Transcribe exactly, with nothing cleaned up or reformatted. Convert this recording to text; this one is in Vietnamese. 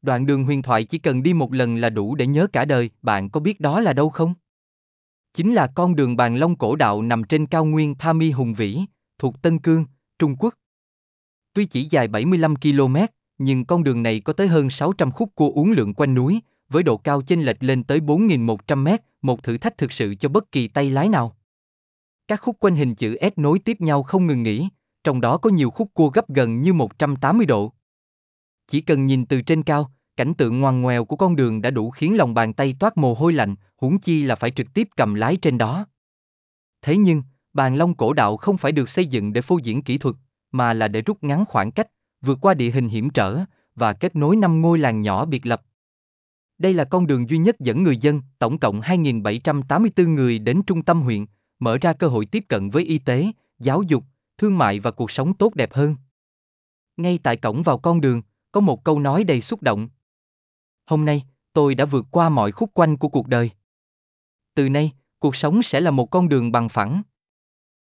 Đoạn đường huyền thoại chỉ cần đi một lần là đủ để nhớ cả đời, bạn có biết đó là đâu không? Chính là con đường Bàn Long cổ đạo nằm trên cao nguyên Pami hùng vĩ, thuộc Tân Cương, Trung Quốc. Tuy chỉ dài bảy mươi lăm ki lô mét, nhưng con đường này có tới hơn sáu trăm khúc cua uốn lượn quanh núi, với độ cao chênh lệch lên tới bốn nghìn một trăm mét, một thử thách thực sự cho bất kỳ tay lái nào. Các khúc quanh hình chữ S nối tiếp nhau không ngừng nghỉ, trong đó có nhiều khúc cua gấp gần như một trăm tám mươi độ. Chỉ cần nhìn từ trên cao, cảnh tượng ngoằn ngoèo của con đường đã đủ khiến lòng bàn tay toát mồ hôi lạnh, huống chi là phải trực tiếp cầm lái trên đó. Thế nhưng, Bàn Long cổ đạo không phải được xây dựng để phô diễn kỹ thuật, mà là để rút ngắn khoảng cách, vượt qua địa hình hiểm trở, và kết nối năm ngôi làng nhỏ biệt lập. Đây là con đường duy nhất dẫn người dân, tổng cộng hai nghìn bảy trăm tám mươi tư người đến trung tâm huyện, mở ra cơ hội tiếp cận với y tế, giáo dục, thương mại và cuộc sống tốt đẹp hơn. Ngay tại cổng vào con đường, có một câu nói đầy xúc động. Hôm nay, tôi đã vượt qua mọi khúc quanh của cuộc đời. Từ nay, cuộc sống sẽ là một con đường bằng phẳng.